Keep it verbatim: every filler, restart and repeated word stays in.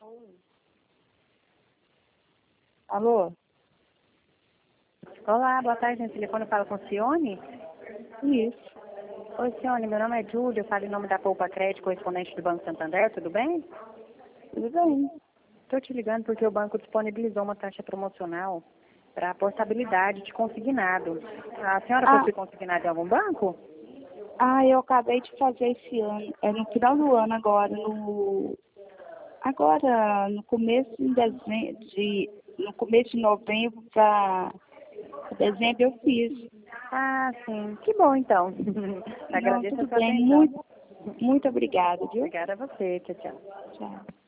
Alô? Olá, boa tarde, no telefone eu falo com Cione. Isso. Oi, Cione, meu nome é Júlia, eu falo em nome da Poupa Crédito, correspondente do Banco Santander, tudo bem? Tudo bem. Estou te ligando porque o banco disponibilizou uma taxa promocional para a portabilidade de consignado. A senhora Ah, possui consignado em algum banco? ah, eu acabei de fazer esse ano. É no final do ano agora, no. Agora, no começo de dezembro, de, no começo de novembro para dezembro eu fiz. Ah, sim. Que bom, então. Não, Agradeço a tudo sua bem. atenção. Muito, muito obrigada, viu? Obrigada a você. Tchau, tchau. Tchau.